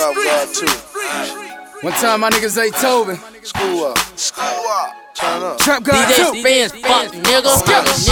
Trap God too. One time my niggas ain't Tobin. School up. Turn up. Trap God too. DJ Spence, fuck nigga. Around these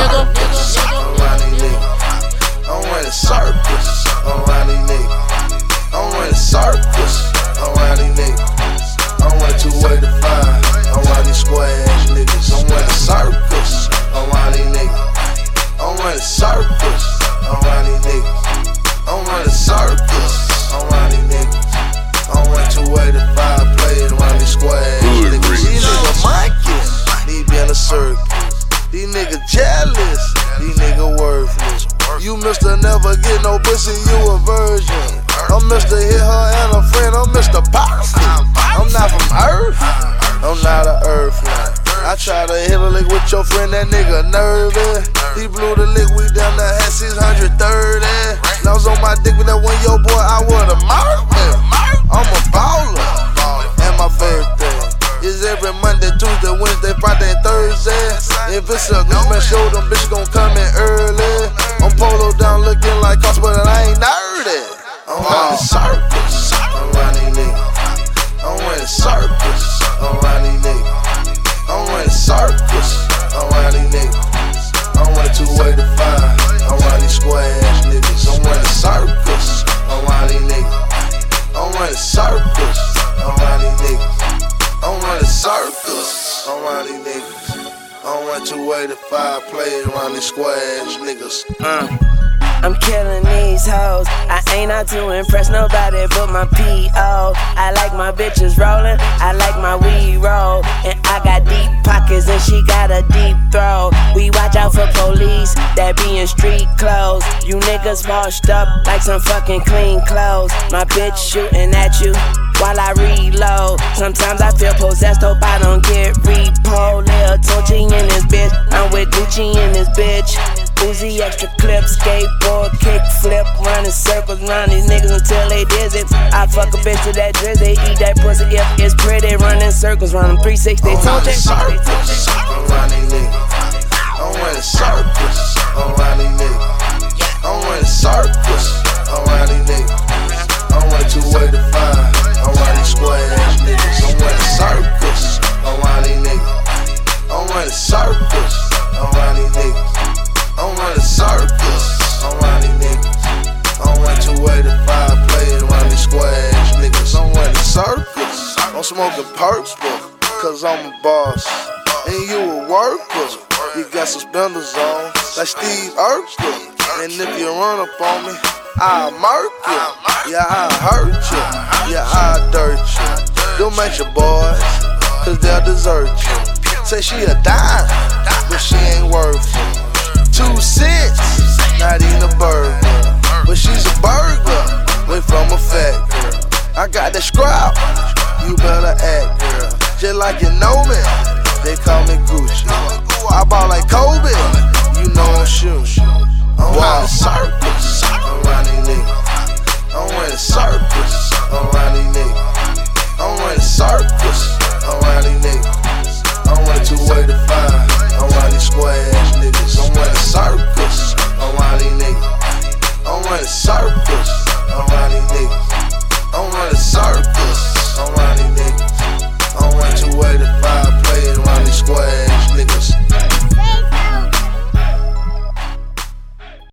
niggas. I'm running circus around these niggas. I'm running circus around these niggas. I'm running 285 around these square ass niggas. I'm running circus around these niggas. I'm running circus around these niggas. I'm running circus around these niggas. I'm running 285 playing around these square ass niggas. These niggas monkeys, need be in a circus. These niggas jealous, these niggas worthless. You Mr. Never Get No Pussy, you a virgin. I'm Mr. Hit Her and a friend, I'm Mr. Boxy. I'm not from Earth, I'm not a earthling. I try to hit a lick with your friend, that nigga nervous. He blew the lick, we down there had 630. Now I was on my dick with that one, yo boy, I would've murked him. I'm a baller, and my birthday is every Monday, Tuesday, Wednesday, Friday, and Thursday. If it's a good man show, them bitches gon' come in early. I'm polo down looking like cost, but I ain't nerdy. I'm running circus around these niggas. I'm running circus around these niggas. I'm running circus around these niggas. I'm running 285 around these square ass niggas. I'm running circus around these niggas. I'm running circus around these niggas. I'm running circus around these niggas. I'm running 285 playing around these square ass niggas. I'm killing these hoes. I ain't out to impress nobody but my P.O. I like my bitches rolling, I like my weed roll. And I got deep pockets and she got a deep throat. We watch out for police that be in street clothes. You niggas washed up like some fucking clean clothes. My bitch shooting at you while I reload. Sometimes I feel possessed, hope I don't get repo. Lil Tunechi in this bitch, I'm with Gucci in this bitch. Uzi extra clip, skateboard, kick flip, running circles round these niggas until they dizzy. I fuck a bitch to that drizzy, eat that pussy if it's pretty, running circles round them 360. I'm running circles around these niggas. I'm running circles around these niggas. I'm running circles around these niggas. I'm running 285 around these square ass niggas. I'm running circles around these niggas. I'm running circles around these niggas. I'm running circles around these niggas. I'm running 285 playing around these square ass niggas. I'm running circles. I'm smoking perks, cause I'm a boss. And you a worker. You got suspenders on, like Steve Urkel. And if you run up on me, I'll murk you. Yeah, I'll hurt you. Yeah, I'll dirt you. Don't make your boys, cause they'll desert you. Say she a dime, but she ain't worth it. 2 cents, not even a burger, but she's a burger, way from a fat girl. I got that scrap, you better act, girl. Just like you know me, they call me Gucci. I ball like Kobe, you know I'm shooting.